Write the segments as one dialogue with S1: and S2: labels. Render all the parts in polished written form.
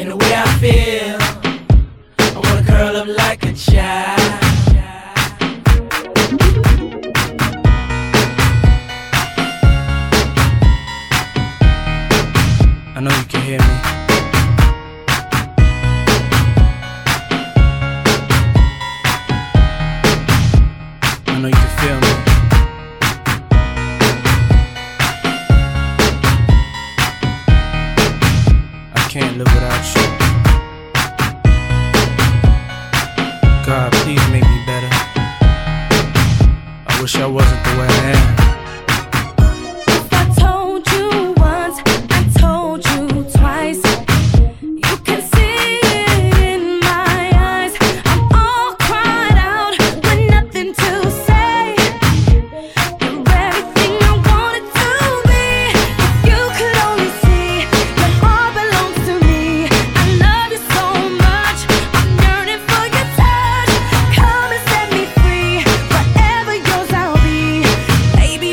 S1: the way I feel. I wanna curl up like a child. I know you can hear me. I know you can feel me. I can't live without you. God, please make me better. I wish I wasn't the way I am.
S2: Baby,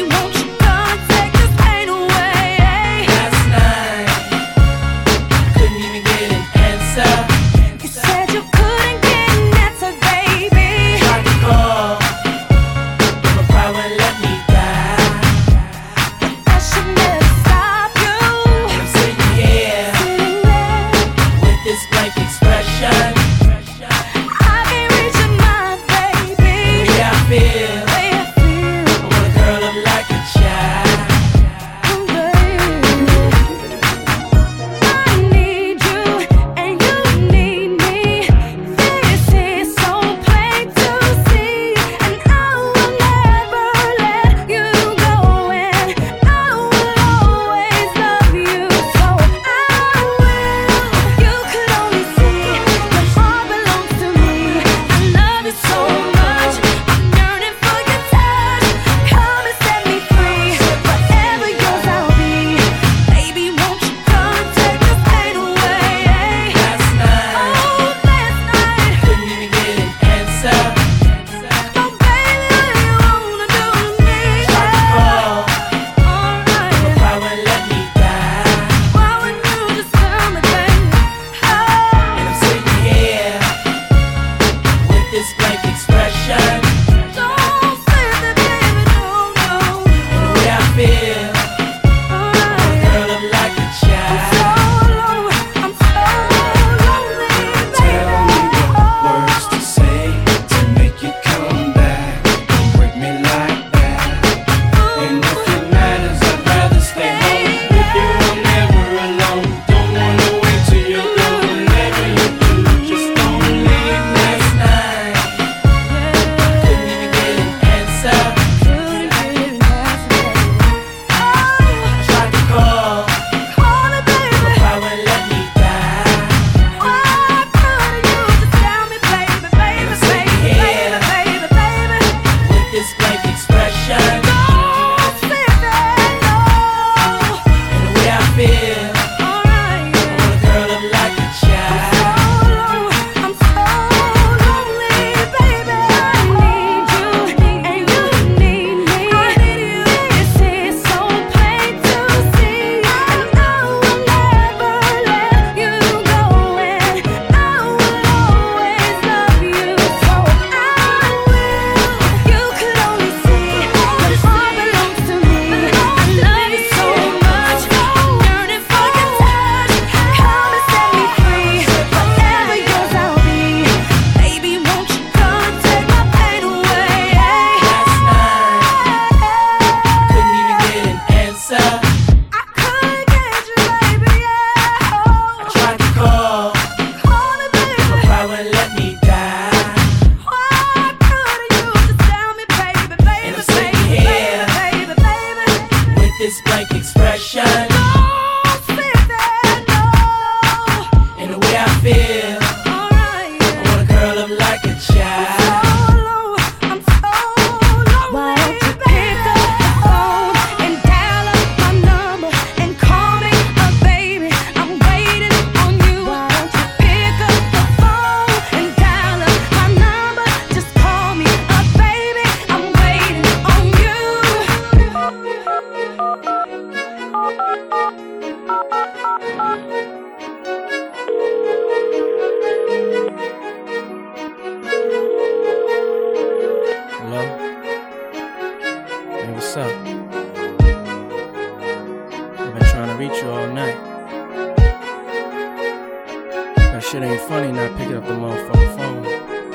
S2: shit ain't funny not picking up the motherfucking phone.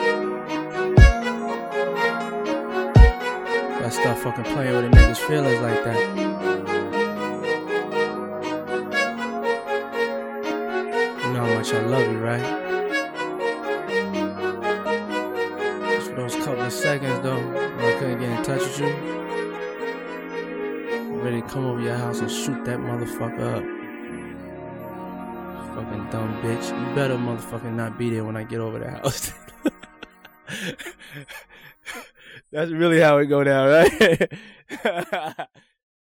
S2: I start fucking playing with a nigga's feelings like that. You know how much I love you, right? Just for those couple of seconds though, when I couldn't get in touch with you, I'm ready to come over your house and shoot that motherfucker up. Fucking dumb bitch. You better motherfucking not be there when I get over the house. That's really how it go down, right?